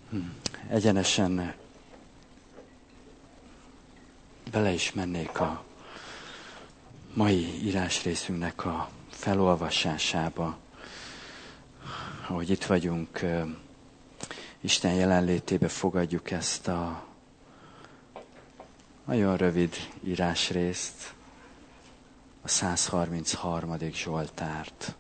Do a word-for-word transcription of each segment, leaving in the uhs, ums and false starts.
Egyenesen bele is mennék a mai írásrészünknek a felolvasásába. Ahogy itt vagyunk, Isten jelenlétébe fogadjuk ezt a nagyon rövid írásrészt, a száz harmincharmadik Zsoltárt.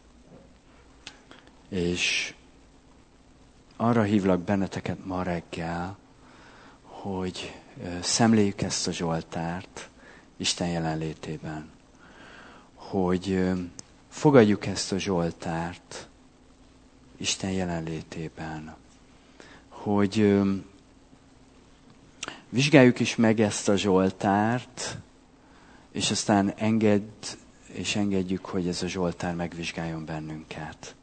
És arra hívlak benneteket ma reggel, hogy szemléljük ezt a Zsoltárt Isten jelenlétében. Hogy fogadjuk ezt a Zsoltárt Isten jelenlétében. Hogy vizsgáljuk is meg ezt a Zsoltárt, és aztán engedd és engedjük, hogy ez a Zsoltár megvizsgáljon bennünket.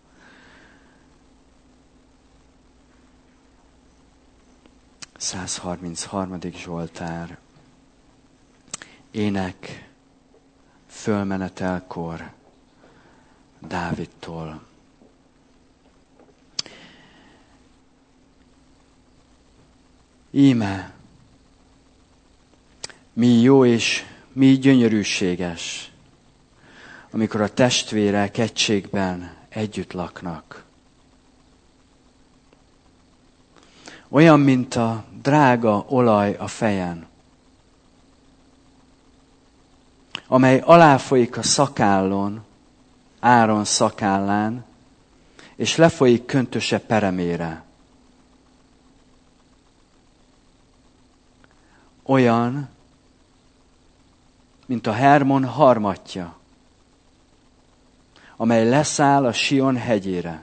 száz harmincharmadik Zsoltár. Ének fölmenetelkor Dávidtól. Íme, mi jó és mi gyönyörűséges, amikor a testvérek egységben együtt laknak. Olyan, mint a drága olaj a fejen, amely aláfolyik a szakállon, Áron szakállán, és lefolyik köntöse peremére. Olyan, mint a Hermon harmatja, amely leszáll a Sion hegyére.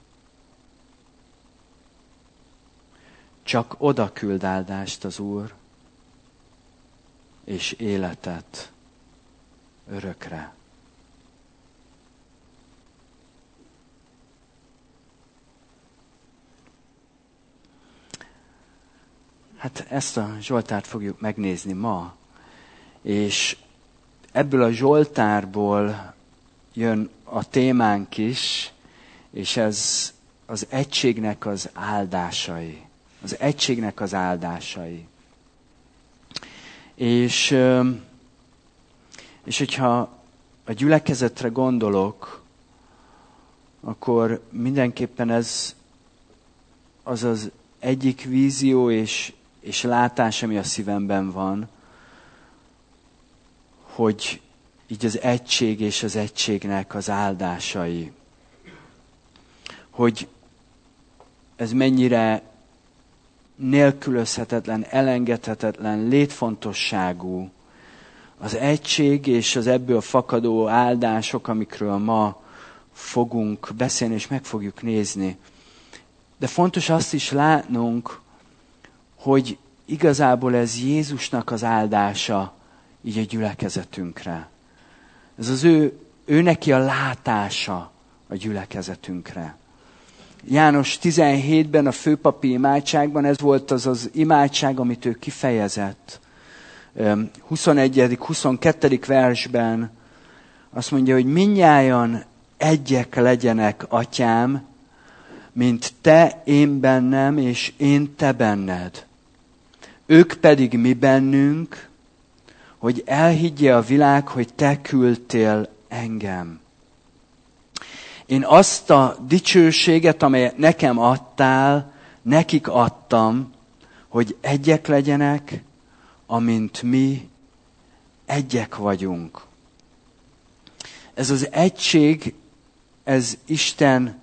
Csak oda küld áldást az Úr, és életet örökre. Hát ezt a Zsoltárt fogjuk megnézni ma, és ebből a Zsoltárból jön a témánk is, és ez az egységnek az áldásai. Az egységnek az áldásai. És, és hogyha a gyülekezetre gondolok, akkor mindenképpen ez az az egyik vízió és, és látás, ami a szívemben van, hogy így az egység és az egységnek az áldásai. Hogy ez mennyire nélkülözhetetlen, elengedhetetlen, létfontosságú az egység és az ebből fakadó áldások, amikről ma fogunk beszélni és meg fogjuk nézni. De fontos azt is látnunk, hogy igazából ez Jézusnak az áldása így a gyülekezetünkre. Ez az ő, ő neki a látása a gyülekezetünkre. János tizenhétben a főpapi imádságban ez volt az az imádság, amit ő kifejezett. huszonegyedik huszonkettő versben azt mondja, hogy mindnyájan egyek legyenek, atyám, mint te én bennem, és én te benned. Ők pedig mi bennünk, hogy elhiggye a világ, hogy te küldtél engem. Én azt a dicsőséget, amelyet nekem adtál, nekik adtam, hogy egyek legyenek, amint mi egyek vagyunk. Ez az egység, ez Isten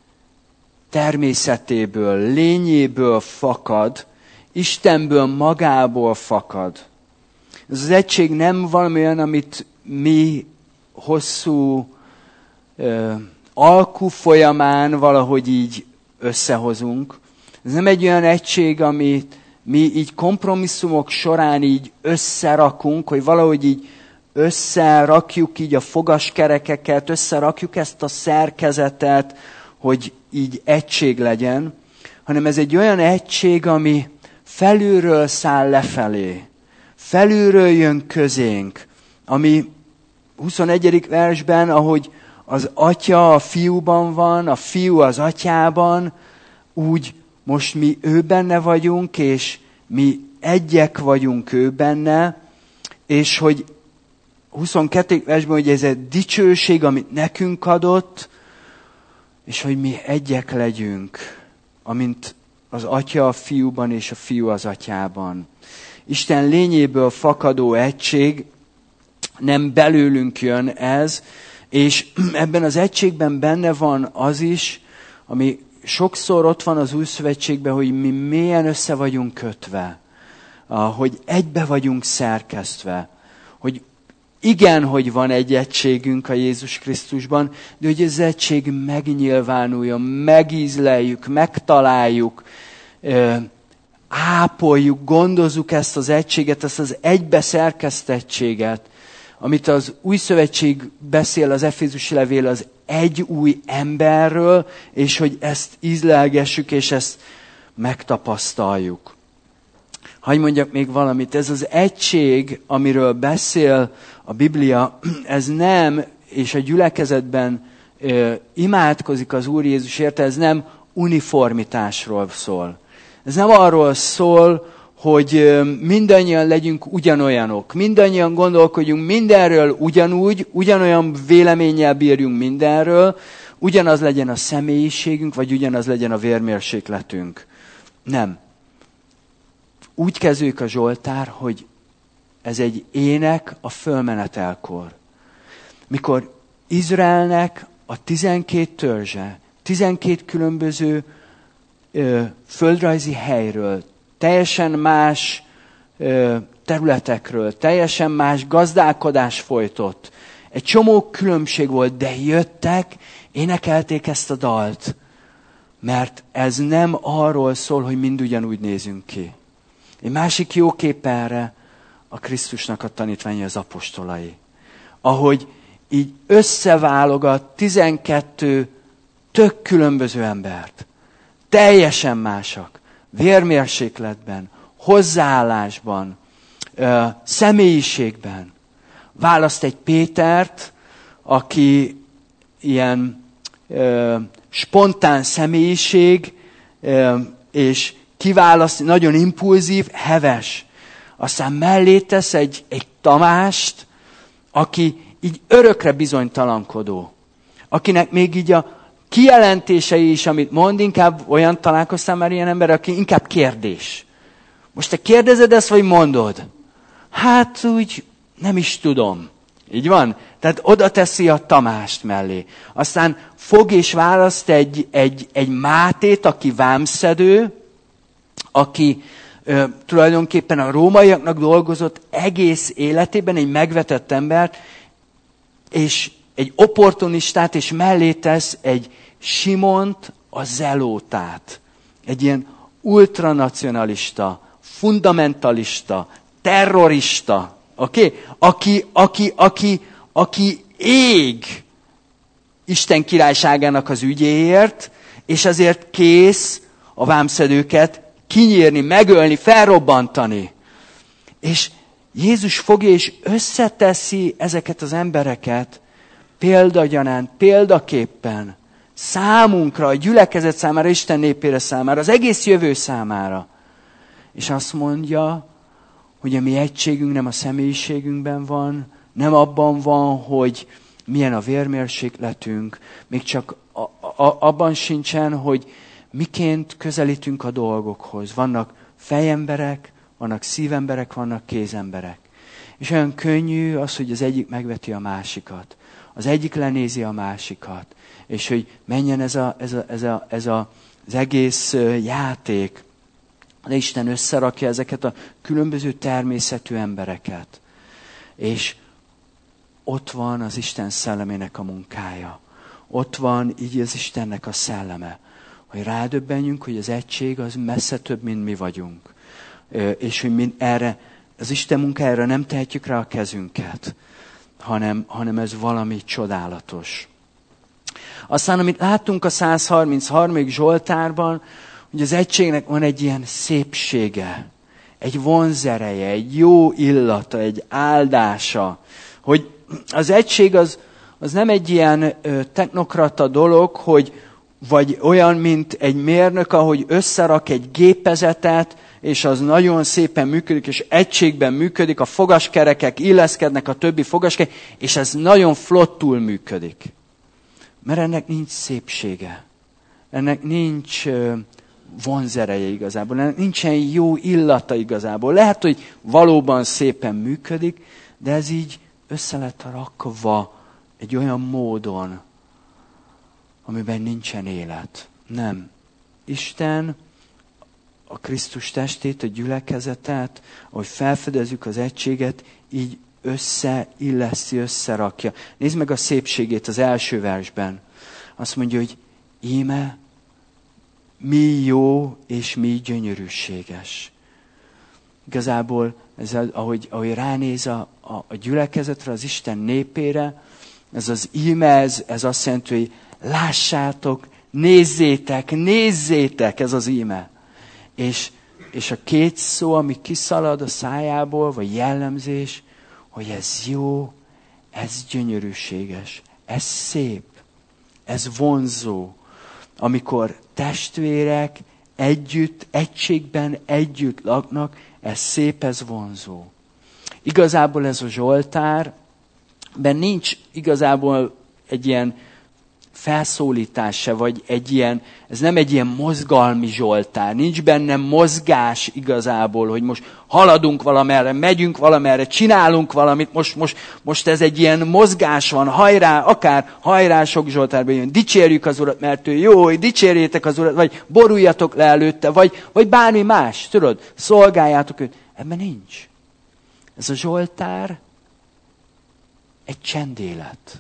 természetéből, lényéből fakad, Istenből magából fakad. Ez az egység nem valami olyan, amit mi hosszú ö, alkú folyamán valahogy így összehozunk. Ez nem egy olyan egység, amit mi így kompromisszumok során így összerakunk, hogy valahogy így összerakjuk így a fogaskerekeket, összerakjuk ezt a szerkezetet, hogy így egység legyen, hanem ez egy olyan egység, ami felülről száll lefelé, felülről jön közénk, ami huszonegyedik versben, ahogy az atya a fiúban van, a fiú az atyában, úgy most mi ő benne vagyunk, és mi egyek vagyunk ő benne, és hogy huszonkettő versben, hogy ez egy dicsőség, amit nekünk adott, és hogy mi egyek legyünk, amint az Atya a Fiúban, és a Fiú az Atyában. Isten lényéből fakadó egység, nem belőlünk jön ez, és ebben az egységben benne van az is, ami sokszor ott van az Új Szövetségben, hogy mi mélyen össze vagyunk kötve, hogy egybe vagyunk szerkesztve, hogy igen, hogy van egy egységünk a Jézus Krisztusban, de hogy ez egység megnyilvánuljon, megízleljük, megtaláljuk, ápoljuk, gondozzuk ezt az egységet, ezt az egybeszerkesztettséget, amit az Új Szövetség beszél, az Efézusi levél az egy új emberről, és hogy ezt ízlelgessük, és ezt megtapasztaljuk. Hadd mondjak még valamit, ez az egység, amiről beszél a Biblia, ez nem, és a gyülekezetben ö, imádkozik az Úr Jézus érte, ez nem uniformitásról szól. Ez nem arról szól, hogy mindannyian legyünk ugyanolyanok, mindannyian gondolkodjunk mindenről ugyanúgy, ugyanolyan véleménnyel bírjunk mindenről, ugyanaz legyen a személyiségünk, vagy ugyanaz legyen a vérmérsékletünk. Nem. Úgy kezdődik a Zsoltár, hogy ez egy ének a fölmenetelkor. Mikor Izraelnek a tizenkét törzse, tizenkét különböző ö, földrajzi helyről, teljesen más ö, területekről, teljesen más gazdálkodás folytott. Egy csomó különbség volt, de jöttek, énekelték ezt a dalt. Mert ez nem arról szól, hogy mind ugyanúgy nézünk ki. Egy másik jó kép erre a Krisztusnak a tanítványai, az apostolai. Ahogy így összeválogat tizenkettő tök különböző embert. Teljesen másak. Vérmérsékletben, hozzáállásban, személyiségben. Választ egy Pétert, aki ilyen ö, spontán személyiség, ö, és kiválaszt, nagyon impulzív, heves. Aztán mellé tesz egy, egy Tamást, aki így örökre bizonytalankodó. Akinek még így a kijelentései is, amit mond, inkább olyan találkoztál már ilyen ember, aki inkább kérdés. Most te kérdezed ezt, vagy mondod? Hát úgy nem is tudom. Így van? Tehát oda teszi a Tamást mellé. Aztán fog és választ egy, egy, egy Mátét, aki vámszedő, aki ö, tulajdonképpen a rómaiaknak dolgozott egész életében, egy megvetett embert, és egy opportunistát, és mellé tesz egy Simont, a zelótát. Egy ilyen ultranacionalista, fundamentalista, terrorista, oké? Okay? Aki, aki, aki, aki ég Isten királyságának az ügyéért, és azért kész a vámszedőket kinyírni, megölni, felrobbantani. És Jézus fogja és összeteszi ezeket az embereket példagyanánt, példaképpen számunkra, a gyülekezet számára, Isten népére számára, az egész jövő számára. És azt mondja, hogy a mi egységünk nem a személyiségünkben van, nem abban van, hogy milyen a vérmérsékletünk, még csak a, a, abban sincsen, hogy miként közelítünk a dolgokhoz. Vannak fejemberek, vannak szívemberek, vannak kézemberek. És olyan könnyű az, hogy az egyik megveti a másikat. Az egyik lenézi a másikat. És hogy menjen ez, a, ez, a, ez, a, ez a, az egész játék. De Isten összerakja ezeket a különböző természetű embereket. És ott van az Isten szellemének a munkája. Ott van így az Istennek a szelleme. Hogy rádöbbenjünk, hogy az egység az messze több, mint mi vagyunk. És hogy mi erre, az Isten munkájára nem tehetjük rá a kezünket, hanem, hanem ez valami csodálatos. Aztán, amit láttunk a száz harmincharmadik Zsoltárban, hogy az egységnek van egy ilyen szépsége, egy vonzereje, egy jó illata, egy áldása, hogy az egység az, az nem egy ilyen ö, technokrata dolog, hogy vagy olyan, mint egy mérnök, ahogy összerak egy gépezetet, és az nagyon szépen működik, és egységben működik, a fogaskerekek illeszkednek a többi fogaskerek, és ez nagyon flottul működik. Mert ennek nincs szépsége. Ennek nincs vonzereje igazából. Ennek nincsen jó illata igazából. Lehet, hogy valóban szépen működik, de ez így össze lett rakva egy olyan módon, amiben nincsen élet. Nem. Isten a Krisztus testét, a gyülekezetet, ahogy felfedezzük az egységet, így összeilleszti, összerakja. Nézd meg a szépségét az első versben. Azt mondja, hogy íme mi jó és mi gyönyörűséges. Igazából, ez, ahogy, ahogy ránéz a, a, a gyülekezetre, az Isten népére, ez az íme, ez, ez azt jelenti, hogy lássátok, nézzétek, nézzétek, ez az íme. És, és a két szó, ami kiszalad a szájából, vagy jellemzés, hogy ez jó, ez gyönyörűséges, ez szép, ez vonzó. Amikor testvérek együtt, egységben együtt laknak, ez szép, ez vonzó. Igazából ez a Zsoltár, ben nincs igazából egy ilyen felszólítás se, vagy egy ilyen, ez nem egy ilyen mozgalmi Zsoltár. Nincs benne mozgás igazából, hogy most haladunk valamerre, megyünk valamerre, csinálunk valamit, most, most, most ez egy ilyen mozgás van, hajrá, akár hajrá sok Zsoltárban jön, dicsérjük az Urat, mert ő jó, dicsérjétek az Urat, vagy boruljatok le előtte, vagy, vagy bármi más, tudod, szolgáljátok őt. Ebben nincs. Ez a Zsoltár egy csendélet.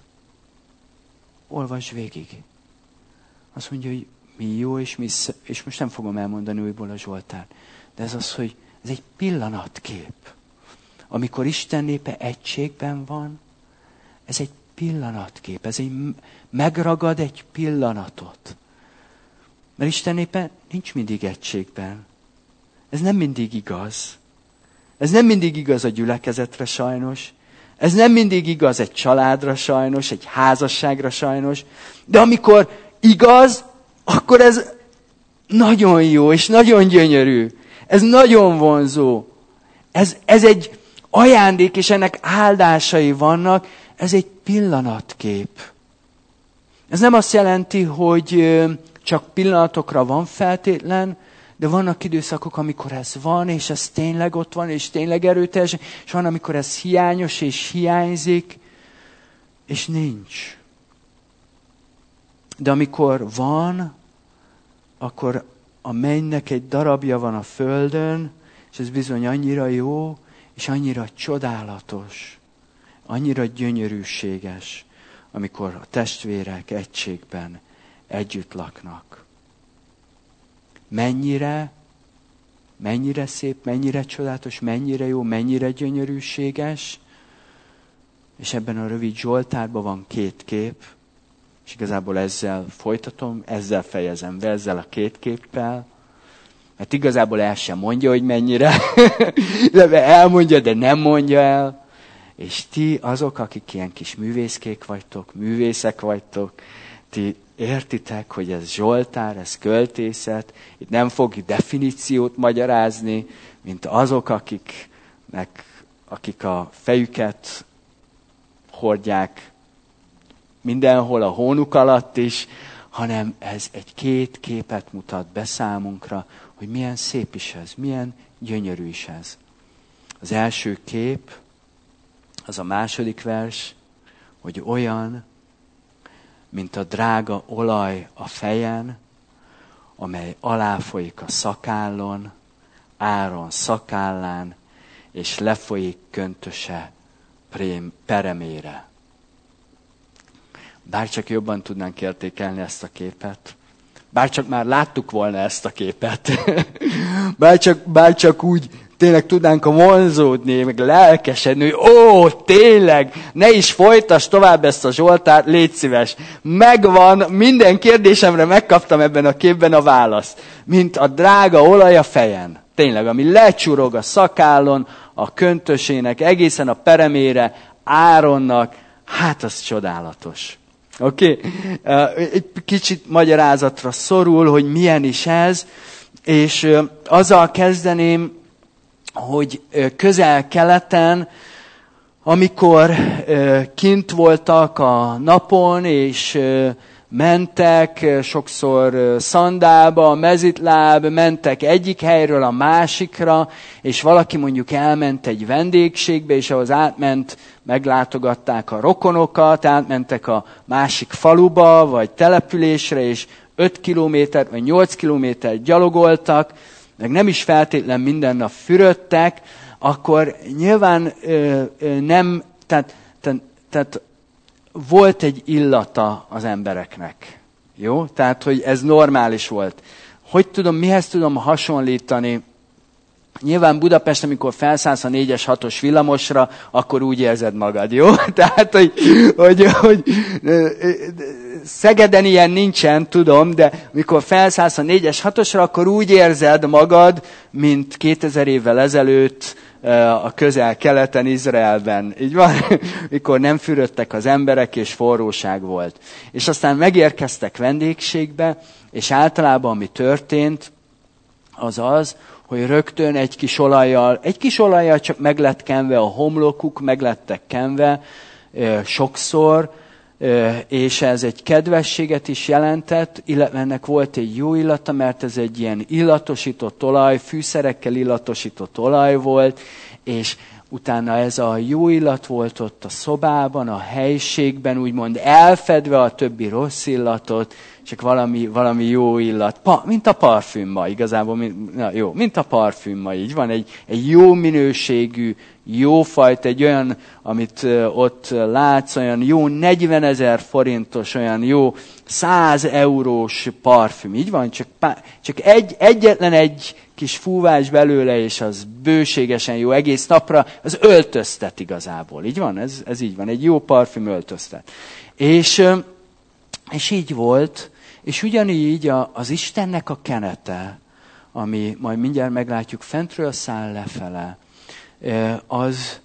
Olvasd végig. Azt mondja, hogy mi jó, és, mi sz... és most nem fogom elmondani újból a Zsoltár. De ez az, hogy ez egy pillanatkép. Amikor Isten népe egységben van, ez egy pillanatkép. Ez egy megragad egy pillanatot. Mert Isten népe nincs mindig egységben. Ez nem mindig igaz. Ez nem mindig igaz a gyülekezetre sajnos. Ez nem mindig igaz egy családra sajnos, egy házasságra sajnos, de amikor igaz, akkor ez nagyon jó és nagyon gyönyörű. Ez nagyon vonzó. Ez, ez egy ajándék, és ennek áldásai vannak. Ez egy pillanatkép. Ez nem azt jelenti, hogy csak pillanatokra van feltétlen, de vannak időszakok, amikor ez van, és ez tényleg ott van, és tényleg erőteljes, és van, amikor ez hiányos, és hiányzik, és nincs. De amikor van, akkor a mennynek egy darabja van a földön, és ez bizony annyira jó, és annyira csodálatos, annyira gyönyörűséges, amikor a testvérek egységben együtt laknak. Mennyire, mennyire szép, mennyire csodálatos, mennyire jó, mennyire gyönyörűséges. És ebben a rövid Zsoltárban van két kép, és igazából ezzel folytatom, ezzel fejezem be, ezzel a két képpel. Mert igazából el sem mondja, hogy mennyire. Elmondja, de nem mondja el. És ti azok, akik ilyen kis művészkék vagytok, művészek vagytok, ti értitek, hogy ez Zsoltár, ez költészet, itt nem fog definíciót magyarázni, mint azok, akiknek, akik a fejüket hordják mindenhol a hónuk alatt is, hanem ez egy két képet mutat be számunkra, hogy milyen szép is ez, milyen gyönyörű is ez. Az első kép, az a második vers, hogy olyan, mint a drága olaj a fejen, amely aláfolyik a szakállon, Áron szakállán, és lefolyik köntöse prém, peremére. Bárcsak jobban tudnánk értékelni ezt a képet. Bárcsak már láttuk volna ezt a képet. Bárcsak, bárcsak úgy tényleg tudnánk vonzódni, meg lelkesedni, hogy ó, tényleg, ne is folytass tovább ezt a Zsoltárt, légy szíves. Megvan, minden kérdésemre megkaptam ebben a képben a választ. Mint a drága olaj a fejen. Tényleg, ami lecsurog a szakállon, a köntösének, egészen a peremére, Áronnak, hát az csodálatos. Oké? Okay? Egy kicsit magyarázatra szorul, hogy milyen is ez, és azzal kezdeném, hogy Közel-Keleten, amikor kint voltak a napon, és mentek, sokszor szandába, mezitláb, mentek egyik helyről a másikra, és valaki mondjuk elment egy vendégségbe, és ahhoz átment, meglátogatták a rokonokat, átmentek a másik faluba, vagy településre, és öt kilométer, vagy nyolc kilométer gyalogoltak, meg nem is feltétlen minden nap fürödtek, akkor nyilván ö, ö, nem, tehát, tehát, tehát volt egy illata az embereknek. Jó? Tehát, hogy ez normális volt. Hogy tudom, mihez tudom hasonlítani? Nyilván Budapest, amikor felszállsz a négyes, hatos villamosra, akkor úgy érzed magad, jó? Tehát, hogy, hogy, hogy Szegeden ilyen nincsen, tudom, de mikor felszállsz a négyes, hatosra, akkor úgy érzed magad, mint kétezer évvel ezelőtt a Közel-Keleten, Izraelben. Így van? Mikor nem fürödtek az emberek, és forróság volt. És aztán megérkeztek vendégségbe, és általában ami történt, az az, hogy rögtön egy kis olajjal, egy kis olajjal csak meg lett kenve a homlokuk, meg lettek kenve sokszor, és ez egy kedvességet is jelentett, illetve ennek volt egy jó illata, mert ez egy ilyen illatosított olaj, fűszerekkel illatosított olaj volt, és utána ez a jó illat volt ott a szobában, a helyiségben, úgymond elfedve a többi rossz illatot, csak valami, valami jó illat. Pa, mint a parfüm ma, igazából, mint, na jó, mint a parfüm ma, így van, egy, egy jó minőségű, jó fajta, egy olyan, amit uh, ott látsz, olyan jó negyvenezer forintos, olyan jó száz eurós parfüm, így van, csak, csak egy, egyetlen egy kis fúvás belőle, és az bőségesen jó egész napra, az öltöztet igazából, így van, ez, ez így van, egy jó parfüm öltöztet. És, uh, és így volt, és ugyanígy a, az Istennek a kenete, ami majd mindjárt meglátjuk, fentről száll lefele, az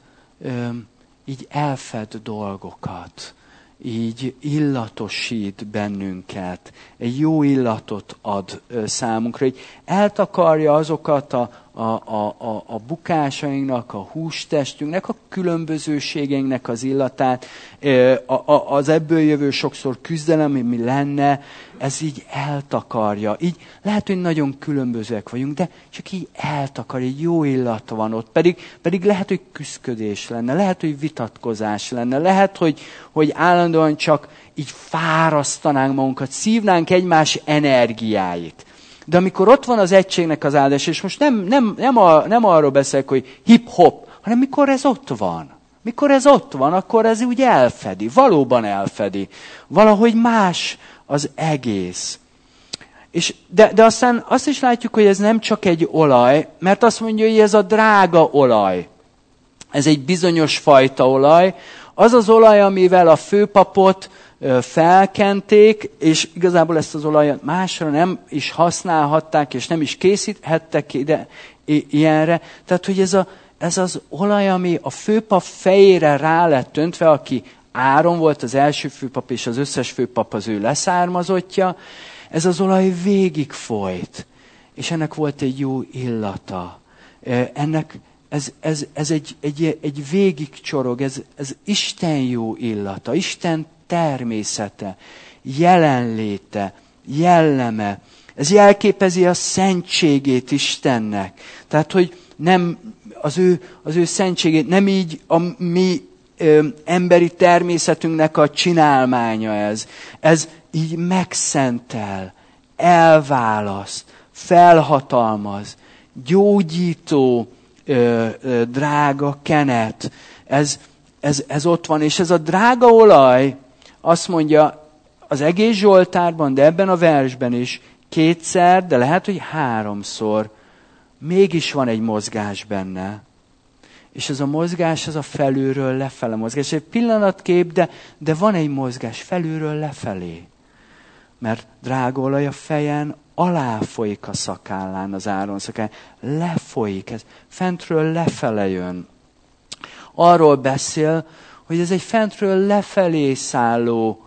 így elfed dolgokat, így illatosít bennünket, egy jó illatot ad számunkra, így eltakarja azokat a, a, a, a, a bukásainknak, a hústestünknek, a különbözőségeinknek az illatát, a, a, az ebből jövő sokszor küzdelem, ami lenne, ez így eltakarja. Így lehet, hogy nagyon különbözőek vagyunk, de csak így eltakar, egy jó illata van ott. Pedig, pedig lehet, hogy küszködés lenne, lehet, hogy vitatkozás lenne, lehet, hogy, hogy állandóan csak így fárasztanánk magunkat, szívnánk egymás energiáit. De amikor ott van az egységnek az áldás, és most nem, nem, nem, a, nem arról beszélek, hogy hip-hop, hanem mikor ez ott van. Mikor ez ott van, akkor ez úgy elfedi, valóban elfedi. Valahogy más az egész. És de, de aztán azt is látjuk, hogy ez nem csak egy olaj, mert azt mondja, hogy ez a drága olaj. Ez egy bizonyos fajta olaj. Az az olaj, amivel a főpapot felkenték, és igazából ezt az olajat másra nem is használhatták, és nem is készíthettek ide ilyenre. Tehát, hogy ez, a, ez az olaj, ami a főpap fejére rá lett öntve, aki Áron volt az első főpap, és az összes főpap az ő leszármazottja, ez az olaj végig folyt, és ennek volt egy jó illata. Ennek ez, ez, ez egy, egy, egy végig csorog, ez, ez Isten jó illata, Isten természete, jelenléte, jelleme. Ez jelképezi a szentségét Istennek. Tehát, hogy nem az ő, az ő szentségét nem így a mi ö, emberi természetünknek a csinálmánya ez. Ez így megszentel, elválaszt, felhatalmaz, gyógyító, ö, ö, drága kenet. Ez, ez, ez ott van, és ez a drága olaj, azt mondja az egész Zsoltárban, de ebben a versben is, kétszer, de lehet, hogy háromszor, mégis van egy mozgás benne. És ez a mozgás, az a felülről lefele mozgás. Egy pillanatkép, de, de van egy mozgás felülről lefelé. Mert drága olaj a fejen, alá folyik a szakállán, az Áron szakállán. Lefolyik, ez fentről lefele jön. Arról beszél, hogy ez egy fentről lefelé szálló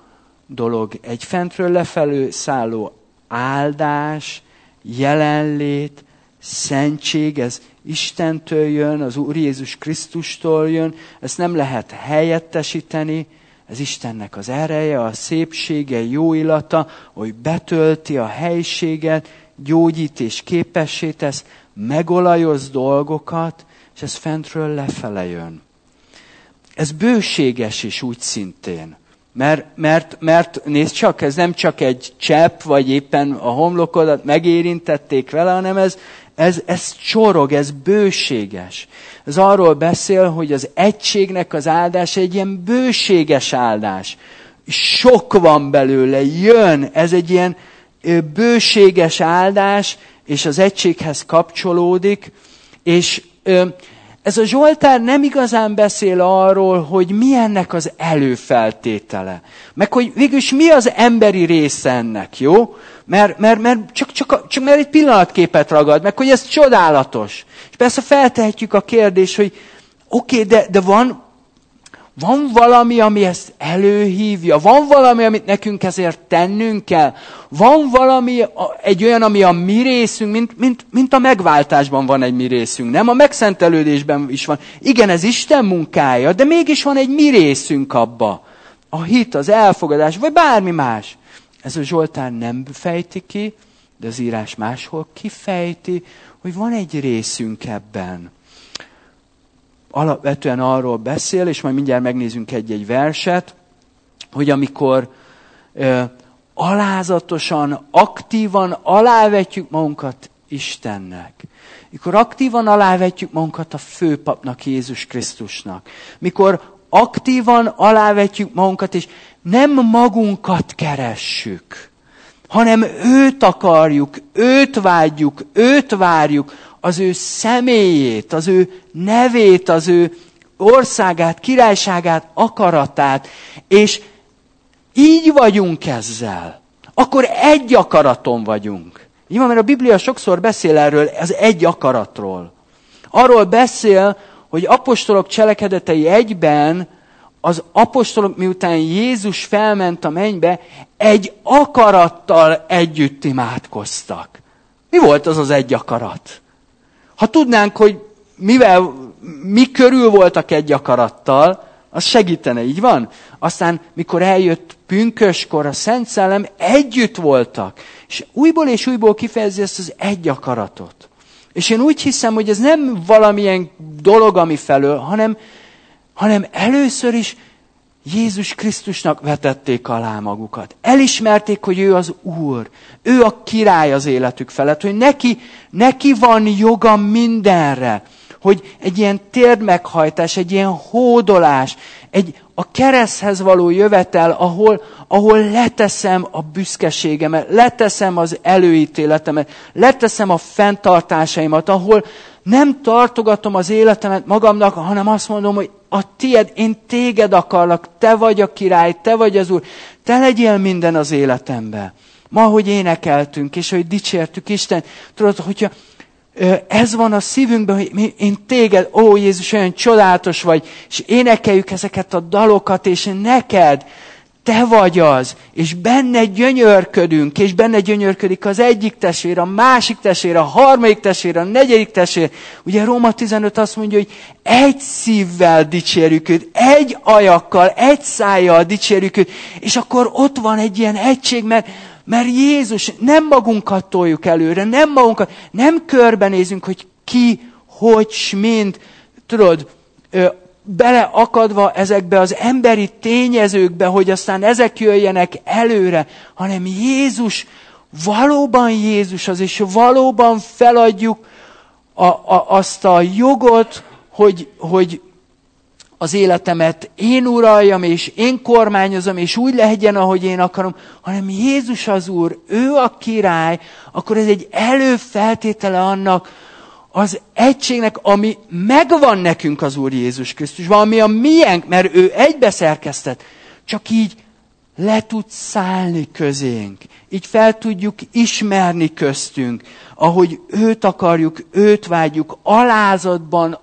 dolog. Egy fentről lefelé szálló áldás, jelenlét, szentség, ez Istentől jön, az Úr Jézus Krisztustól jön, ezt nem lehet helyettesíteni, ez Istennek az ereje, a szépsége, jó illata, hogy betölti a helyiséget, gyógyít és képessé tesz, megolajoz dolgokat, és ez fentről lefele jön. Ez bőséges is úgy szintén. Mert, mert, mert nézd csak, ez nem csak egy csepp, vagy éppen a homlokodat megérintették vele, hanem ez, ez, ez csorog, ez bőséges. Ez arról beszél, hogy az egységnek az áldása egy ilyen bőséges áldás. Sok van belőle, jön, ez egy ilyen bőséges áldás, és az egységhez kapcsolódik, és ez a Zsoltár nem igazán beszél arról, hogy mi ennek az előfeltétele. Meg hogy végülis mi az emberi része ennek, jó? Mert, mert, mert csak, csak, csak mert egy pillanatképet ragad, meg hogy ez csodálatos. És persze feltehetjük a kérdést, hogy oké, okay, de, de van, van valami, ami ezt előhívja? Van valami, amit nekünk ezért tennünk kell? Van valami, egy olyan, ami a mi részünk, mint, mint, mint a megváltásban van egy mi részünk, nem? A megszentelődésben is van. Igen, ez Isten munkája, de mégis van egy mi részünk abba. A hit, az elfogadás, vagy bármi más. Ez a Zsoltár nem fejti ki, de az írás máshol kifejti, hogy van egy részünk ebben. Alapvetően arról beszél, és majd mindjárt megnézünk egy-egy verset, hogy amikor ö, alázatosan, aktívan alávetjük magunkat Istennek, mikor aktívan alávetjük magunkat a főpapnak, Jézus Krisztusnak, mikor aktívan alávetjük magunkat, és nem magunkat keressük, hanem őt akarjuk, őt vágyjuk, őt várjuk, az ő személyét, az ő nevét, az ő országát, királyságát, akaratát, és így vagyunk ezzel, akkor egy akaraton vagyunk. Így van, mert a Biblia sokszor beszél erről, az egy akaratról. Arról beszél, hogy apostolok cselekedetei egyben az apostolok, miután Jézus felment a mennybe, egy akarattal együtt imádkoztak. Mi volt az az egy akarat? Ha tudnánk, hogy mivel, mi körül voltak egy akarattal, az segítene, így van? Aztán, mikor eljött pünköskor, a Szent Szellem, együtt voltak. És újból és újból kifejezi ezt az egy akaratot. És én úgy hiszem, hogy ez nem valamilyen dolog, ami felől, hanem, hanem először is Jézus Krisztusnak vetették alá magukat. Elismerték, hogy ő az Úr. Ő a király az életük felett. Hogy neki, neki van joga mindenre. Hogy egy ilyen térdmeghajtás, egy ilyen hódolás, egy a kereszthez való jövetel, ahol, ahol leteszem a büszkeségemet, leteszem az előítéletemet, leteszem a fenntartásaimat, ahol nem tartogatom az életemet magamnak, hanem azt mondom, hogy a tied, én téged akarlak, te vagy a király, te vagy az Úr, te legyél minden az életemben. Ma, hogy énekeltünk, és hogy dicsértük Isten, tudod, hogyha ez van a szívünkben, hogy mi, én téged, ó Jézus, olyan csodálatos vagy, és énekeljük ezeket a dalokat, és neked, te vagy az, és benne gyönyörködünk, és benne gyönyörködik az egyik testvér, a másik testvér, a harmadik testvér, a negyedik testvér. Ugye Róma tizenöt azt mondja, hogy egy szívvel dicsérjük őt, egy ajakkal, egy szájjal dicsérjük őt, és akkor ott van egy ilyen egység, mert Mert Jézus, nem magunkat toljuk előre, nem magunkat, nem körbenézünk, hogy ki, hogy, s mint, tudod, ö, beleakadva ezekbe az emberi tényezőkbe, hogy aztán ezek jöjjenek előre, hanem Jézus, valóban Jézus az, és valóban feladjuk a, a, azt a jogot, hogy, hogy az életemet én uraljam, és én kormányozom, és úgy legyen, ahogy én akarom, hanem Jézus az Úr, ő a király, akkor ez egy előfeltétele annak az egységnek, ami megvan nekünk az Úr Jézus Krisztusban, ami a miénk, mert ő egybeszerkesztett, csak így le tud szállni közénk. Így fel tudjuk ismerni köztünk, ahogy őt akarjuk, őt vágyjuk, alázatban,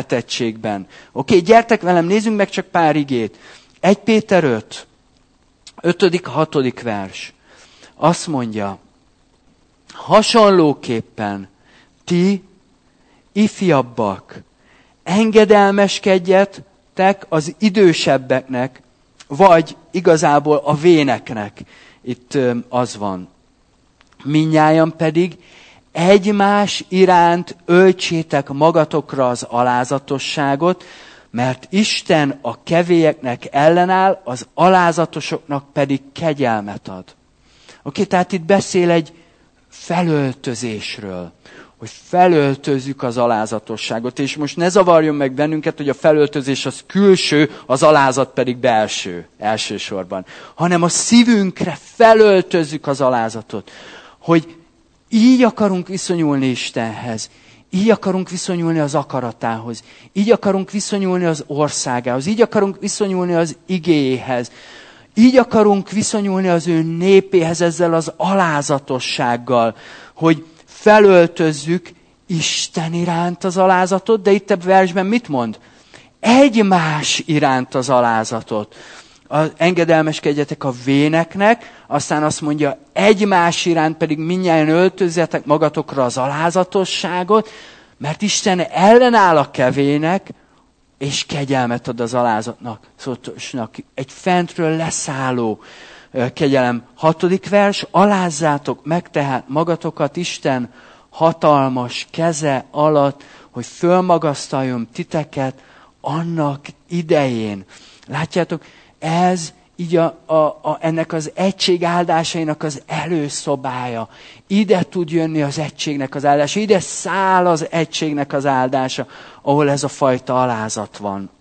alávetettségben. Oké, okay, gyertek velem, nézzünk meg csak pár igét. egy Péter öt. Ötödik, hatodik vers. Azt mondja, hasonlóképpen ti, ifjabbak, engedelmeskedjetek az idősebbeknek, vagy igazából a véneknek. Itt az van. Mindnyájan pedig egymás iránt öltsétek magatokra az alázatosságot, mert Isten a kevélyeknek ellenáll, az alázatosoknak pedig kegyelmet ad. Oké, tehát itt beszél egy felöltözésről, hogy felöltözzük az alázatosságot, és most ne zavarjon meg bennünket, hogy a felöltözés az külső, az alázat pedig belső, elsősorban, hanem a szívünkre felöltözzük az alázatot, hogy így akarunk viszonyulni Istenhez, így akarunk viszonyulni az akaratához, így akarunk viszonyulni az országához, így akarunk viszonyulni az igéhez, így akarunk viszonyulni az ő népéhez ezzel az alázatossággal, hogy felöltözzük Isten iránt az alázatot, de itt a versben mit mond? Egymás iránt az alázatot. Engedelmeskedjetek a véneknek, aztán azt mondja, egymás iránt pedig mindnyájan öltözzetek magatokra az alázatosságot, mert Isten ellenáll a kevének, és kegyelmet ad az alázatnak. Szóval egy fentről leszálló kegyelem. Hatodik vers, alázzátok meg tehát magatokat Isten hatalmas keze alatt, hogy fölmagasztaljon titeket annak idején. Látjátok, ez így a, a, a, ennek az egység áldásainak az előszobája. Ide tud jönni az egységnek az áldása, ide száll az egységnek az áldása, ahol ez a fajta alázat van.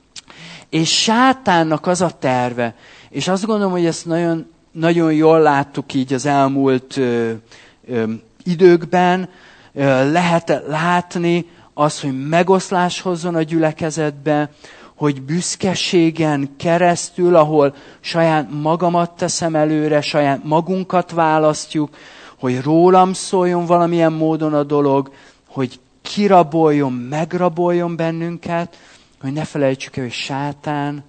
És sátánnak az a terve, és azt gondolom, hogy ezt nagyon, nagyon jól láttuk így az elmúlt ö, ö, időkben, ö, lehet látni az, hogy megoszlás hozzon a gyülekezetbe, hogy büszkeségen keresztül, ahol saját magamat teszem előre, saját magunkat választjuk, hogy rólam szóljon valamilyen módon a dolog, hogy kiraboljon, megraboljon bennünket, hogy ne felejtsük el, hogy sátán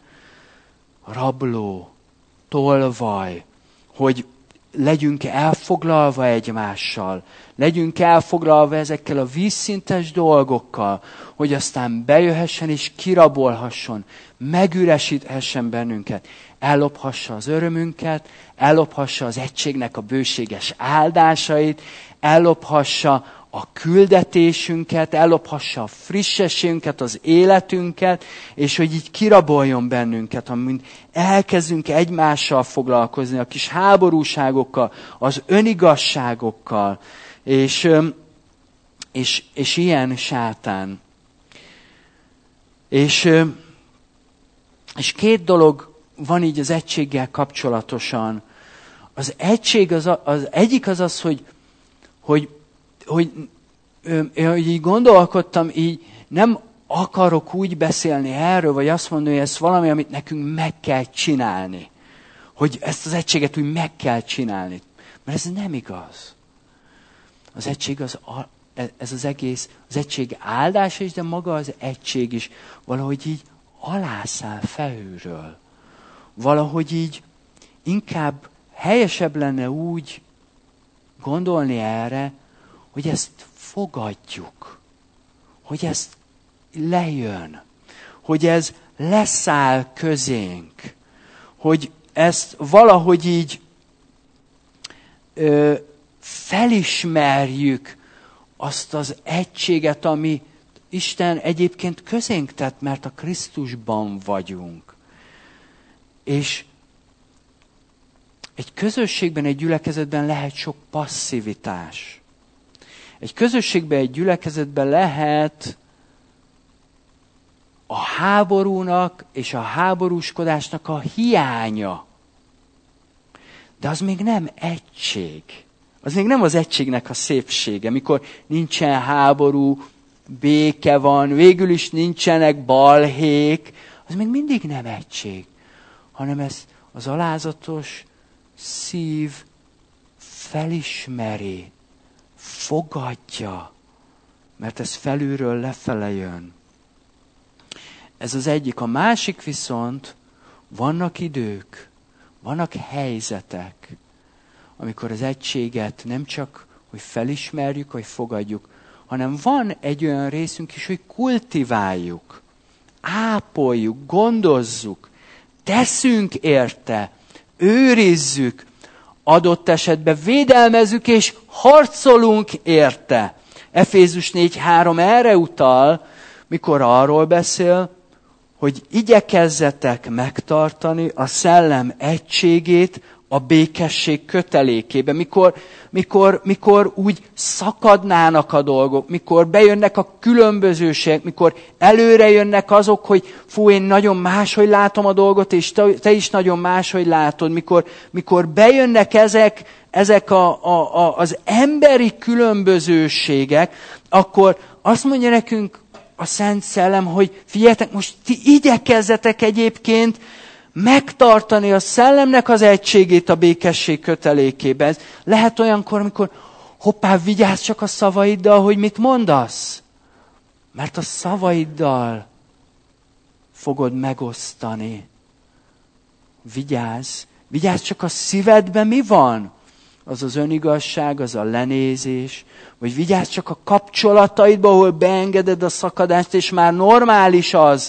rabló, tolvaj, hogy legyünk elfoglalva egymással, legyünk elfoglalva ezekkel a vízszintes dolgokkal, hogy aztán bejöhessen és kirabolhasson, megüresíthessen bennünket, ellophassa az örömünket, ellophassa az egységnek a bőséges áldásait, ellophassa a küldetésünket, ellophassa a frissességünket, az életünket, és hogy így kiraboljon bennünket, amint elkezdünk egymással foglalkozni, a kis háborúságokkal, az önigazságokkal, és, és, és ilyen sátán. És, és két dolog van így az egységgel kapcsolatosan. Az egység az, az egyik az az, hogy, hogy hogy, hogy így gondolkodtam, így nem akarok úgy beszélni erről, vagy azt mondani, hogy ez valami, amit nekünk meg kell csinálni. Hogy ezt az egységet úgy meg kell csinálni. Mert ez nem igaz. Az egység az, ez az egész, az egység áldása is, de maga az egység is valahogy így alászáll felülről. Valahogy így inkább helyesebb lenne úgy gondolni erre, hogy ezt fogadjuk, hogy ezt lejön, hogy ez leszáll közénk, hogy ezt valahogy így ö, felismerjük azt az egységet, ami Isten egyébként közénk tett, mert a Krisztusban vagyunk. És egy közösségben, egy gyülekezetben lehet sok passzivitás. Egy közösségben, egy gyülekezetben lehet a háborúnak és a háborúskodásnak a hiánya. De az még nem egység. Az még nem az egységnek a szépsége, mikor nincsen háború, béke van, végül is nincsenek balhék, az még mindig nem egység, hanem ez az alázatos szív felismeri, fogadja, mert ez felülről lefele jön. Ez az egyik. A másik viszont, vannak idők, Vannak helyzetek, amikor az egységet nem csak, hogy felismerjük, vagy fogadjuk, hanem van egy olyan részünk is, hogy kultiváljuk, ápoljuk, gondozzuk, teszünk érte, őrizzük, adott esetben védelmezzük és harcolunk érte. Efézus négy három erre utal, mikor arról beszél, hogy igyekezzetek megtartani a szellem egységét a békesség kötelékében. Mikor, mikor, mikor úgy szakadnának a dolgok, mikor bejönnek a különbözőségek, mikor előre jönnek azok, hogy fú, én nagyon máshogy látom a dolgot, és te, te is nagyon máshogy látod. Mikor, mikor bejönnek ezek, ezek a, a, a, az emberi különbözőségek, akkor azt mondja nekünk a Szent Szellem, hogy figyeljetek, most ti igyekezzetek egyébként megtartani a szellemnek az egységét a békesség kötelékében. Ez lehet olyankor, amikor hoppá, vigyázz csak a szavaiddal, hogy mit mondasz. Mert a szavaiddal fogod megosztani. Vigyázz. Vigyázz csak a szívedben mi van. Az az önigazság, az a lenézés. Vagy vigyázz csak a kapcsolataidba, ahol beengeded a szakadást, és már normális az,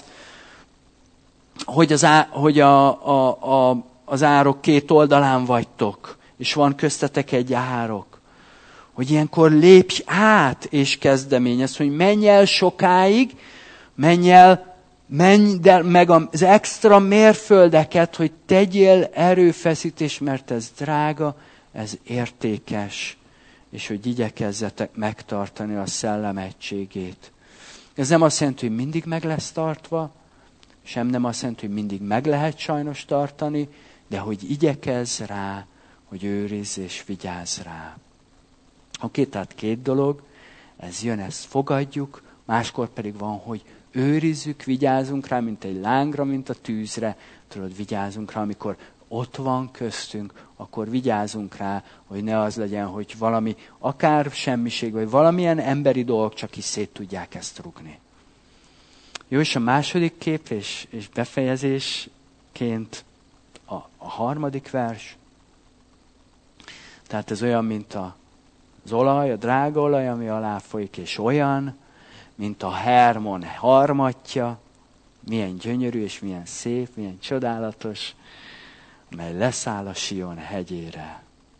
hogy az, á, hogy a, a, a, az árok két oldalán vagytok, és van köztetek egy árok. Hogy ilyenkor lépj át, és kezdeményezz, hogy menj el sokáig, menj el, menj de meg az extra mérföldeket, hogy tegyél erőfeszítés, mert ez drága, ez értékes, és hogy igyekezzetek megtartani a szellem egységét. Ez nem azt jelenti, hogy mindig meg lesz tartva, sem nem azt jelenti, hogy mindig meg lehet sajnos tartani, de hogy igyekezz rá, hogy őrizz és vigyázz rá. Oké, tehát két dolog, ez jön, ezt fogadjuk, máskor pedig van, hogy őrizzük, vigyázunk rá, mint egy lángra, mint a tűzre, tudod, vigyázunk rá, amikor ott van köztünk, akkor vigyázunk rá, hogy ne az legyen, hogy valami, akár semmiség, vagy valamilyen emberi dolgok csak is szét tudják ezt rúgni. Jó, és a második kép és, és befejezésként a, a harmadik vers. Tehát ez olyan, mint a, az olaj, a drága olaj, ami alá folyik, és olyan, mint a Hermon harmatja, milyen gyönyörű, és milyen szép, milyen csodálatos, mely leszáll a Sion hegyére.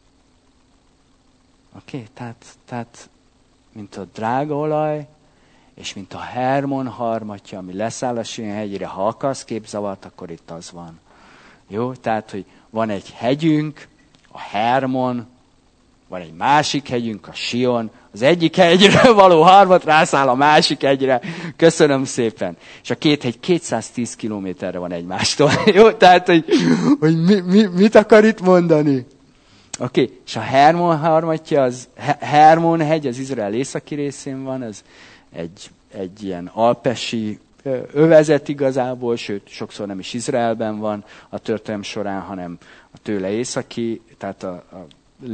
Oké, okay? tehát, tehát, mint a drága olaj, és mint a Hermon harmatja, ami leszáll a Sion hegyére, ha akarsz képzavart, akkor itt az van. Jó, tehát, hogy van egy hegyünk, a Hermon, van egy másik hegyünk, a Sion, az egyik hegyre való harmat rászáll a másik hegyre. Köszönöm szépen. És a két hegy kétszáztíz kilométerre van egymástól. Jó, tehát, hogy, hogy mi, mi, mit akar itt mondani? Oké, okay. És a Hermon harmatja, az Hermon hegy, az Izrael északi részén van, az egy, egy ilyen alpesi övezet igazából, sőt, sokszor nem is Izraelben van a történelem során, hanem a tőle északi, tehát a, a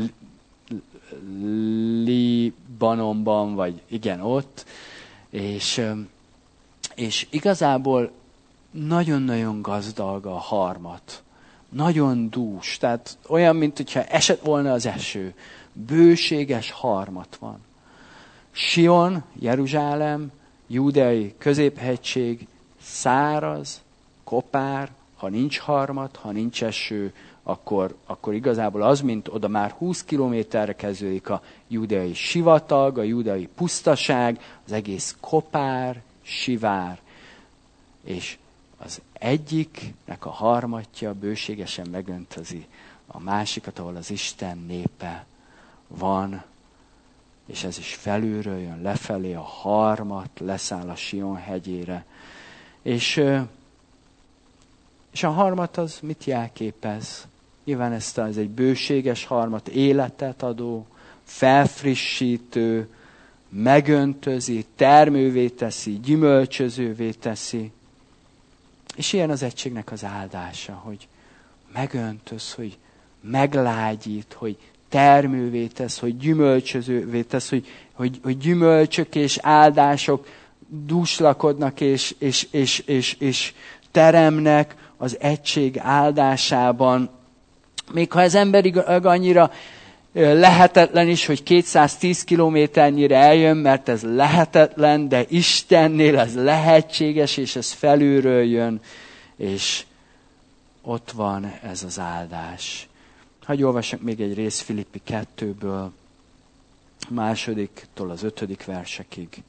Libanonban, vagy igen, ott. És, és igazából nagyon-nagyon gazdag a harmat. Nagyon dús. Tehát olyan, mint hogyha esett volna az eső. Bőséges harmat van. Sion, Jeruzsálem, júdeai középhegység, száraz, kopár, ha nincs harmat, ha nincs eső, akkor, akkor igazából az, mint oda már húsz kilométerre kezdődik a júdeai sivatag, a júdeai pusztaság, az egész kopár, sivár, és az egyiknek a harmatja bőségesen megöntözi a másikat, ahol az Isten népe van, és ez is felülről jön lefelé, a harmat leszáll a Sion hegyére. És, és a harmat az mit jelképez? Nyilván ezt az egy bőséges harmat, életet adó, felfrissítő, megöntözi, termővé teszi, gyümölcsözővé teszi. És ilyen az egységnek az áldása, hogy megöntöz, hogy meglágyít, hogy termővé tesz, hogy gyümölcsözővé tesz, hogy, hogy, hogy gyümölcsök és áldások dúslakodnak és, és, és, és, és teremnek az egység áldásában, még ha ez emberileg annyira lehetetlen is, hogy kétszáztíz kilométernyire eljön, mert ez lehetetlen, de Istennél ez lehetséges, és ez felülről jön, és ott van ez az áldás. Hagyj olvassak még egy rész Filippi kettőből, másodiktól az ötödik versekig.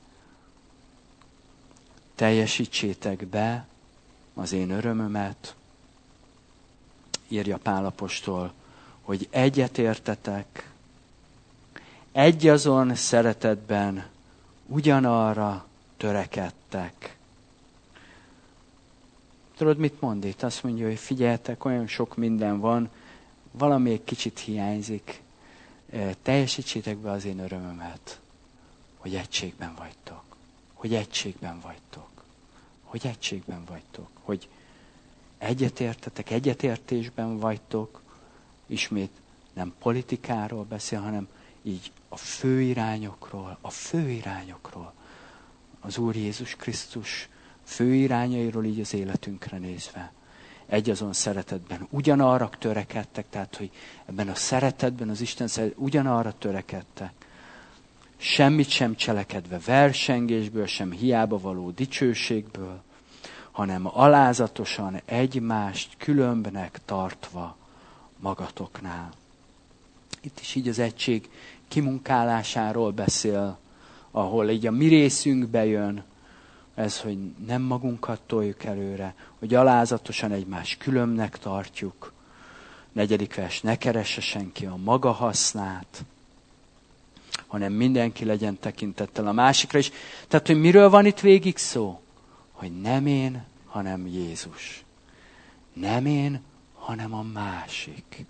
Teljesítsétek be az én örömömet, írja Pál apostol, hogy egyetértetek, egyazon szeretetben ugyanarra törekedtek. Tudod, mit mond itt? Azt mondja, hogy figyeljetek, olyan sok minden van, valami egy kicsit hiányzik. Teljesítsétek be az én örömömet, hogy egységben vagytok. Hogy egységben vagytok. Hogy egységben vagytok. Hogy egyetértetek, egyetértésben vagytok. Ismét nem politikáról beszél, hanem így a főirányokról, a főirányokról. Az Úr Jézus Krisztus főirányairól így az életünkre nézve. Egyazon szeretetben ugyanarra törekedtek, tehát, hogy ebben a szeretetben, az Isten szeretetben ugyanarra törekedtek. Semmit sem cselekedve versengésből, sem hiába való dicsőségből, hanem alázatosan egymást különbnek tartva magatoknál. Itt is így az egység kimunkálásáról beszél, ahol így a mi részünkbe jön, ez, hogy nem magunkat toljuk előre, hogy alázatosan egymást különbnek tartjuk. Negyedik vers, ne keresse senki a maga hasznát, hanem mindenki legyen tekintettel a másikra is. Tehát, hogy miről van itt végig szó? Hogy nem én, hanem Jézus. Nem én, hanem a másik.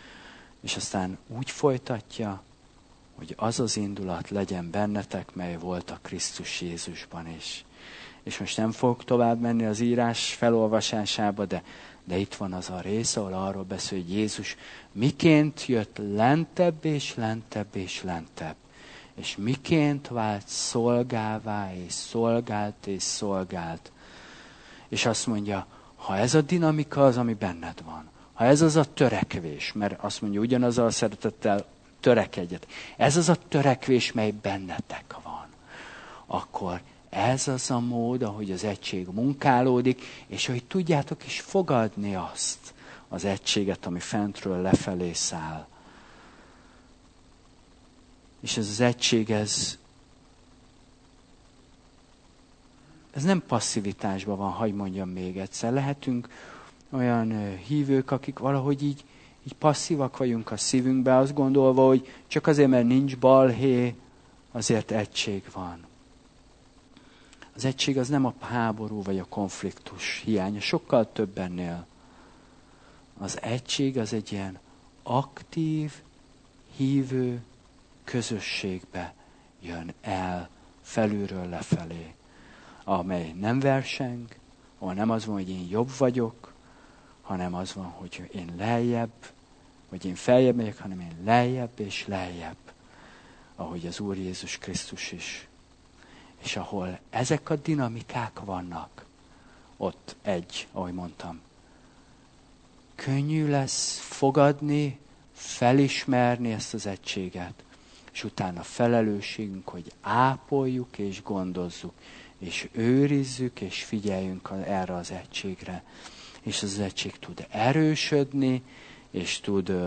És aztán úgy folytatja, hogy az az indulat legyen bennetek, mely volt a Krisztus Jézusban is. És most nem fogok tovább menni az írás felolvasásába, de, de itt van az a rész, ahol arról beszél, hogy Jézus miként jött lentebb és lentebb és lentebb. És miként vált szolgává és szolgált és szolgált. És azt mondja, ha ez a dinamika az, ami benned van, ha ez az a törekvés, mert azt mondja, ugyanazzal a szeretettel törekedjet, ez az a törekvés, mely bennetek van, akkor ez az a mód, ahogy az egység munkálódik, és hogy tudjátok is fogadni azt, az egységet, ami fentről lefelé száll. És ez az egység, ez, ez nem passzivitásban van, hadd mondjam még egyszer. Lehetünk olyan hívők, akik valahogy így, így passzívak vagyunk a szívünkbe, azt gondolva, hogy csak azért, mert nincs balhé, azért egység van. Az egység az nem a háború vagy a konfliktus hiánya, sokkal több ennél. Az egység az egy ilyen aktív, hívő közösségbe jön el felülről lefelé, amely nem verseng, ahol nem az van, hogy én jobb vagyok, hanem az van, hogy én lejjebb, vagy én feljebb megyek, hanem én lejjebb és lejjebb, ahogy az Úr Jézus Krisztus is. És ahol ezek a dinamikák vannak, ott egy, ahogy mondtam, könnyű lesz fogadni, felismerni ezt az egységet, és utána felelősségünk, hogy ápoljuk és gondozzuk, és őrizzük és figyeljünk erre az egységre. És az egység tud erősödni, és tud ö,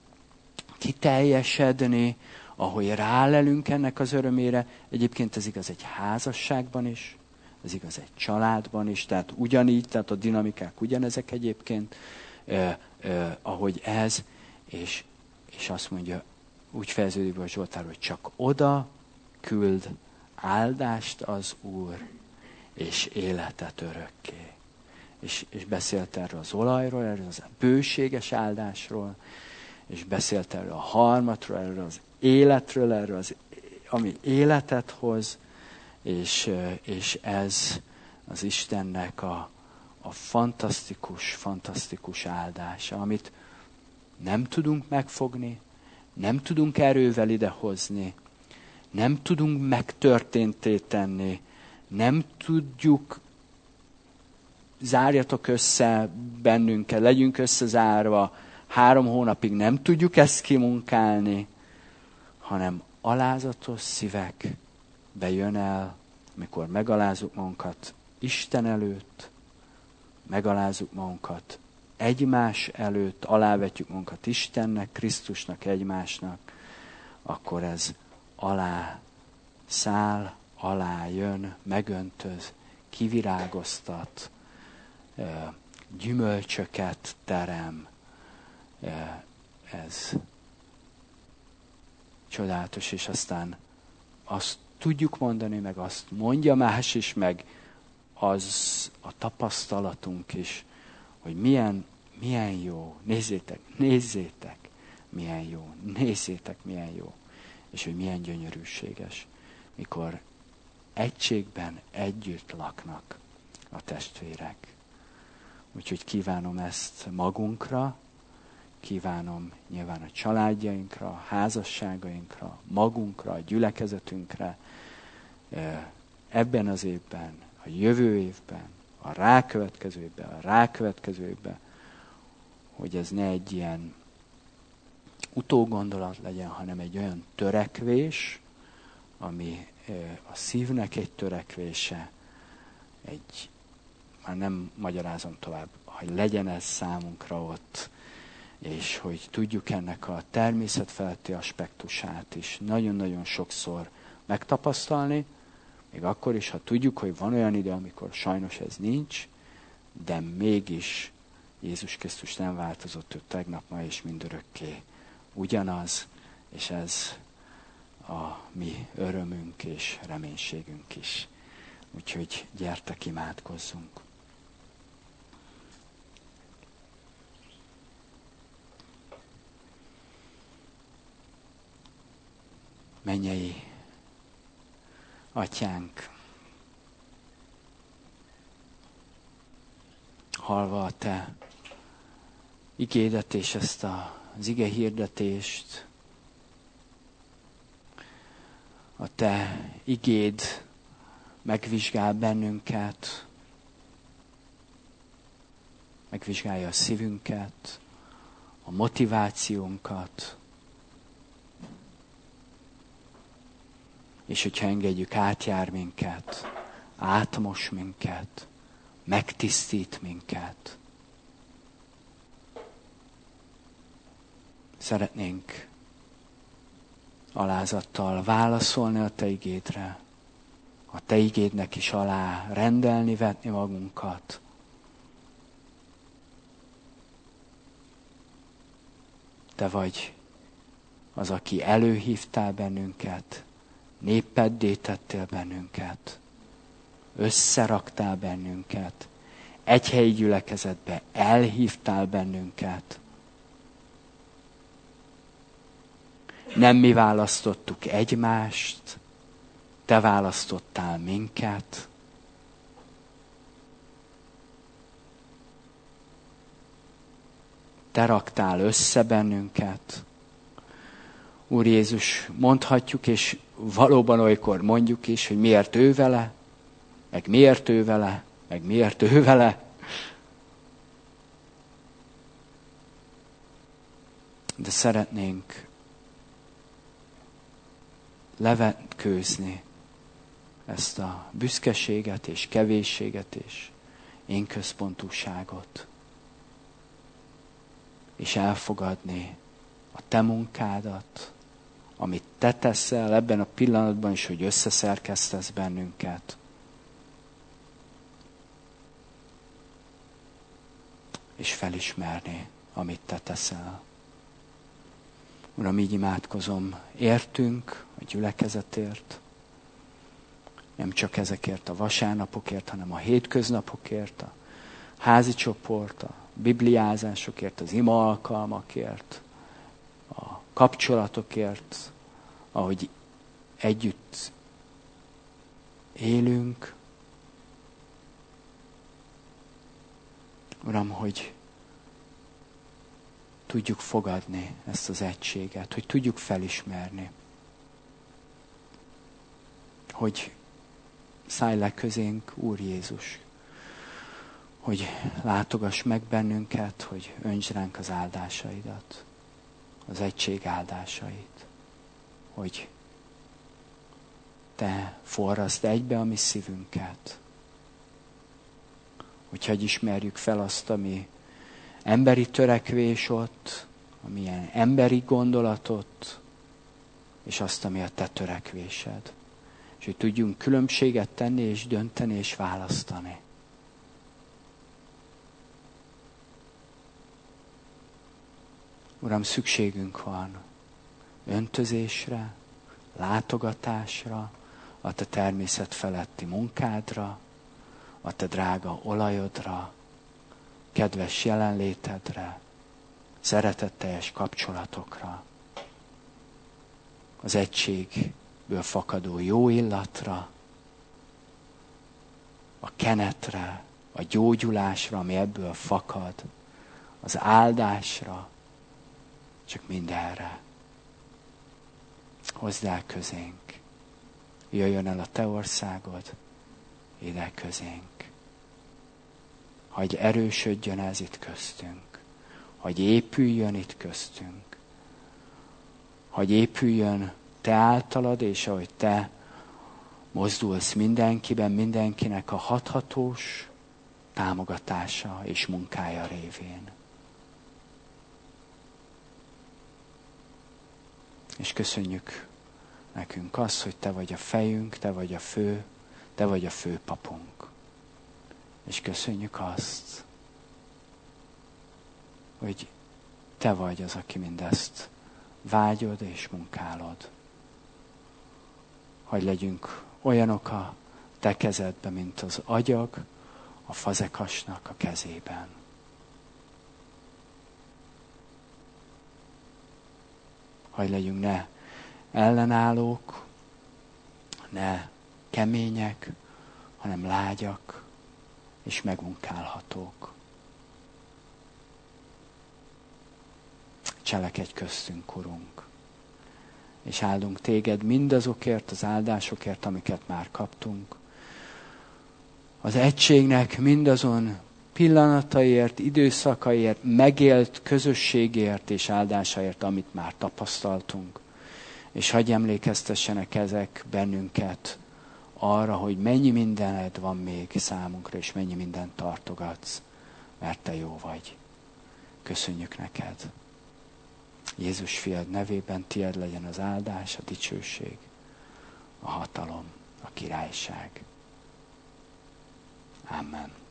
kiteljesedni, ahogy rálelünk ennek az örömére. Egyébként ez igaz egy házasságban is, ez igaz egy családban is, tehát ugyanígy, tehát a dinamikák ugyanezek egyébként, ö, ö, ahogy ez, és, és azt mondja, úgy fejeződik be a Zsoltár, hogy csak oda küld áldást az Úr, és életet örökké. És, és beszélt erről az olajról, erről az bőséges áldásról, és beszélt erről a harmatról, erről az életről, erről az, ami életet hoz, és, és ez az Istennek a, a fantasztikus, fantasztikus áldása, amit nem tudunk megfogni, nem tudunk erővel idehozni, nem tudunk megtörténté tenni, nem tudjuk, zárjatok össze bennünket, legyünk összezárva három hónapig nem tudjuk ezt kimunkálni, hanem alázatos szívek bejön el, amikor megalázzuk magunkat Isten előtt, megalázzuk magunkat egymás előtt, alávetjük magunkat Istennek, Krisztusnak, egymásnak, akkor ez alá száll, alá jön, megöntöz, kivirágoztat, gyümölcsöket terem. Ez csodálatos, és aztán azt tudjuk mondani, meg azt mondja más is, meg az a tapasztalatunk is, hogy milyen, milyen jó, nézzétek, nézzétek, milyen jó, nézzétek, milyen jó, és hogy milyen gyönyörűséges, mikor egységben együtt laknak a testvérek. Úgyhogy kívánom ezt magunkra, kívánom nyilván a családjainkra, a házasságainkra, magunkra, a gyülekezetünkre, ebben az évben, a jövő évben, a rákövetkező évben, a rákövetkező évben, hogy ez ne egy ilyen utógondolat legyen, hanem egy olyan törekvés, ami a szívnek egy törekvése, egy, már nem magyarázom tovább, hogy legyen ez számunkra ott, és hogy tudjuk ennek a természet feletti aspektusát is nagyon-nagyon sokszor megtapasztalni, még akkor is, ha tudjuk, hogy van olyan idő, amikor sajnos ez nincs, de mégis Jézus Krisztus nem változott, ő tegnap, ma és mindörökké ugyanaz, és ez a mi örömünk és reménységünk is. Úgyhogy gyertek, imádkozzunk. Mennyei Atyánk, hallva a Te igédet és ezt a, az ige hirdetést, a Te igéd megvizsgál bennünket, megvizsgálja a szívünket, a motivációnkat, és hogyha engedjük, átjár minket, átmos minket, megtisztít minket. Szeretnénk alázattal válaszolni a Te igédre, a Te igédnek is alá rendelni, vetni magunkat. Te vagy az, aki előhívtál bennünket, népeddé tettél bennünket, összeraktál bennünket, egy helyi gyülekezetbe elhívtál bennünket. Nem mi választottuk egymást, Te választottál minket. Te raktál össze bennünket. Úr Jézus, mondhatjuk, és valóban olykor mondjuk is, hogy miért ő vele, meg miért ő vele, meg miért ő vele. De szeretnénk levetkőzni ezt a büszkeséget és kevésséget és én központúságot, és elfogadni a Te munkádat, amit Te teszel ebben a pillanatban is, hogy összeszerkesztesz bennünket. És felismerni, amit Te teszel. Uram, így imádkozom értünk, a gyülekezetért, nem csak ezekért a vasárnapokért, hanem a hétköznapokért, a házi csoport, a bibliázásokért, az ima alkalmakért, a kapcsolatokért, ahogy együtt élünk. Uram, hogy tudjuk fogadni ezt az egységet, hogy tudjuk felismerni, hogy szállj le közénk, Úr Jézus, hogy látogass meg bennünket, hogy öntsd ránk az áldásaidat, az egység áldásait, hogy te forraszd egybe a mi szívünket, hogy hadd ismerjük fel azt, ami emberi törekvés ott, amilyen emberi gondolatot, és azt, ami a te törekvésed. És hogy tudjunk különbséget tenni, és dönteni, és választani. Uram, szükségünk van öntözésre, látogatásra, a te természet feletti munkádra, a te drága olajodra, kedves jelenlétedre, szeretetteljes kapcsolatokra, az egységből fakadó jó illatra, a kenetre, a gyógyulásra, ami ebből fakad, az áldásra, csak mindenre. Hozd el közénk. Jöjjön el a te országod, ide közénk. Hagy erősödjön ez itt köztünk. Hagy épüljön itt köztünk. Hagy épüljön te általad, és ahogy te mozdulsz mindenkiben, mindenkinek a hathatós támogatása és munkája révén. És köszönjük nekünk azt, hogy te vagy a fejünk, te vagy a fő, te vagy a főpapunk. És köszönjük azt, hogy te vagy az, aki mindezt vágyod és munkálod. Hogy legyünk olyanok a te kezedben, mint az agyag a fazekasnak a kezében. Hogy legyünk ne ellenállók, ne kemények, hanem lágyak és megmunkálhatók. Cselekedj köztünk, Urunk, és áldunk téged mindazokért, az áldásokért, amiket már kaptunk. Az egységnek mindazon pillanataiért, időszakaiért, megélt közösségért és áldásaért, amit már tapasztaltunk. És hagyj emlékeztessenek ezek bennünket arra, hogy mennyi mindened van még számunkra, és mennyi mindent tartogatsz, mert te jó vagy. Köszönjük neked. Jézus fiad nevében tied legyen az áldás, a dicsőség, a hatalom, a királyság. Amen.